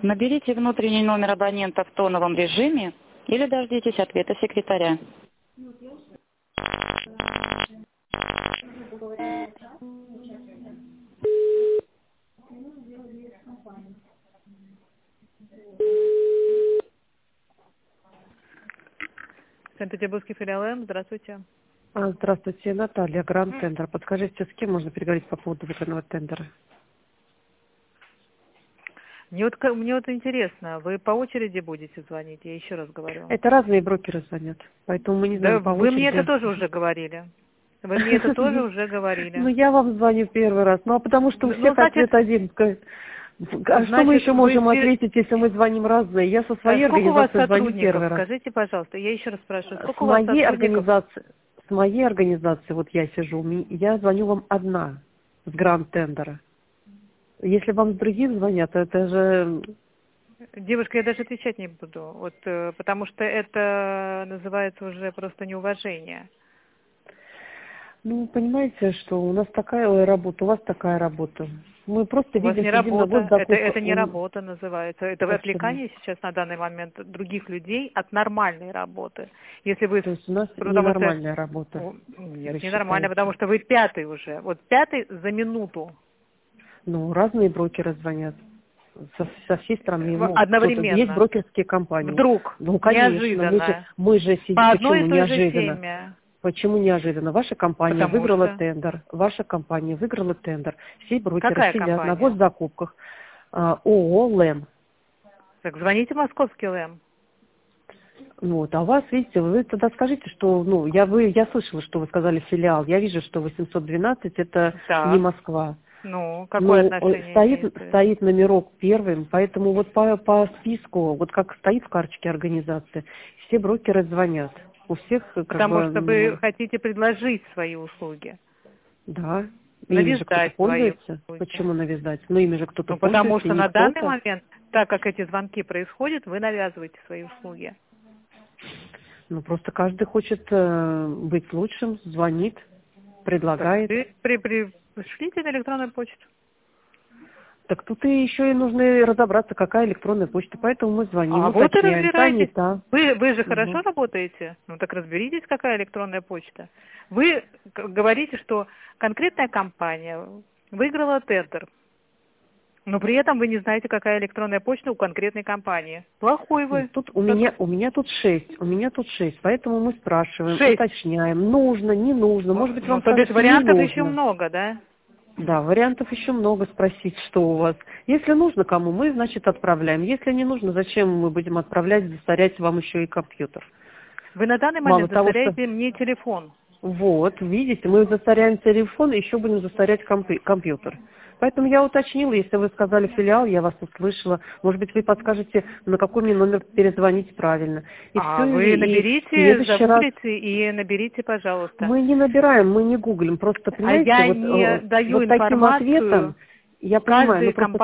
Наберите внутренний номер абонента в тоновом режиме или дождитесь ответа секретаря. Санкт-Петербургский филиал М. Здравствуйте. Здравствуйте, Наталья, Гранд Тендер. Подскажите, с кем можно переговорить по поводу выигранного тендера? Мне вот интересно, вы по очереди будете звонить? Я еще раз говорю. Это разные брокеры звонят, поэтому мы не Да, знаем по вы мне очереди. это тоже уже говорили. Вы мне это тоже уже говорили. Ну, я вам звоню первый раз. Ну, а потому что у всех ответ один. А что мы еще можем ответить, если мы звоним разные? Я со своей организацией звоню первый раз. Скажите, пожалуйста, я еще раз спрашиваю, сколько С у вас моей сотрудников? организации, вот я сижу, я звоню вам одна с Гранд Тендера. Если вам другие звонят, это же... Девушка, я даже отвечать не буду, вот, потому что это называется уже просто неуважение. Ну, понимаете, что у нас такая работа, у вас такая работа. Мы просто У вас видим, не сидим на работа, госзакупках. это не работа называется. Это отвлекание сейчас на данный момент других людей от нормальной работы. Если вы... То есть у нас Потому ненормальная работа. Нет, ненормально, потому что вы пятый уже. Вот пятый за минуту. Ну, разные брокеры звонят. Со всей страны. Ну, Одновременно. Есть брокерские компании. Вдруг. Ну, конечно. Неожиданно. Мы же сидим. По Почему одной и той же неожиданно? теме. Почему неожиданно? Ваша компания Потому выиграла что... тендер. Ваша компания выиграла тендер. Все брокеры Какая сидят компания? на госзакупках. ООО «ЛЭМ». Так звоните Московский ЛЭМ. Вот, а у вас, видите, вы тогда скажите, что, ну, я слышала, что вы сказали филиал. Я вижу, что 812 это Так. не Москва. Ну, какое отношение имеет? Стоит номерок первым, поэтому вот по списку, вот как стоит в карточке организации, все брокеры звонят. У всех Потому что вы хотите предложить свои услуги. Да. Ими же кто-то пользуется. Почему навязать? Ну, ими же кто-то пользуется. Потому что на данный момент, так как эти звонки происходят, вы навязываете свои услуги. Ну, просто каждый хочет быть лучшим, звонит, предлагает. Пришлите на электронную почту. Так тут и еще и нужно разобраться, какая электронная почта. Поэтому мы звоним, Вот и уточняем. разбирайтесь. Та. Вы же хорошо работаете? Ну так разберитесь, какая электронная почта. Вы говорите, что конкретная компания выиграла тендер, но при этом вы не знаете, какая электронная почта у конкретной компании. Плохой вы. У меня тут 6, поэтому мы спрашиваем, 6. Уточняем, нужно, не нужно, может быть, вам то есть скажут, вариантов не еще нужно. много, да? Да, вариантов еще много, спросить, что у вас. Если нужно кому, мы, значит, отправляем. Если не нужно, зачем мы будем отправлять, засорять вам еще и компьютер? Вы на данный момент засоряете мне телефон. Вот, видите, мы засоряем телефон, еще будем засорять компьютер. Поэтому я уточнила, если вы сказали филиал, я вас услышала. Может быть, вы подскажете, на какой мне номер перезвонить правильно. И все, вы наберите, загуглите и наберите, пожалуйста. Мы не набираем, мы не гуглим, просто, понимаете, я не даю вот таким ответом, я понимаю, но просто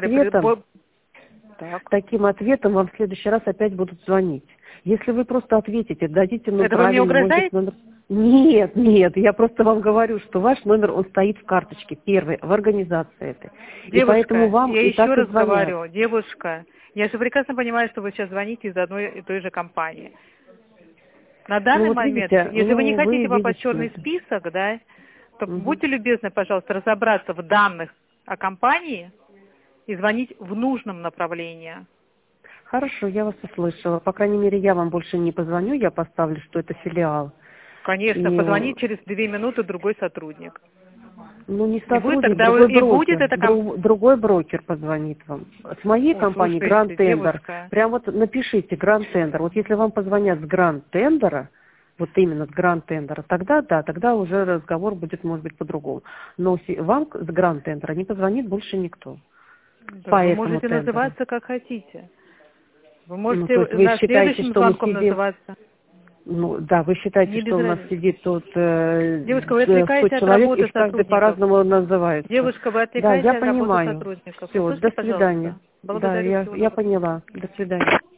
таким ответом вам в следующий раз опять будут звонить. Если вы просто ответите, дадите нам правильный номер. Нет, я просто вам говорю, что ваш номер, он стоит в карточке, первый, в организации этой. Девушка, и поэтому вам я и еще раз звонят. говорю, девушка, я же прекрасно понимаю, что вы сейчас звоните из одной и той же компании. На данный момент, видите, если вы не хотите попасть в видите, черный список, да, то будьте любезны, пожалуйста, разобраться в данных о компании и звонить в нужном направлении. Хорошо, я вас услышала. По крайней мере, я вам больше не позвоню, я поставлю, что это филиал. Конечно, позвонит через 2 минуты другой сотрудник. Ну, не сотрудник, другой брокер позвонит вам. С моей компании Гранд Тендер. Прям вот напишите Гранд Тендер. Вот если вам позвонят с Гранд Тендера, вот именно с Гранд Тендера, тогда да, тогда уже разговор будет, может быть, по-другому. Но вам с Гранд Тендера не позвонит больше никто. Да, вы можете называться как хотите. Вы можете следующим звонком называться. Ну, да, вы считаете, что у нас сидит тут девушка, вы отвлекаете от работы и каждый по-разному называется. Девушка, вы отвлекаете от работы сотрудников. Все, до свидания. Да, я поняла. До свидания.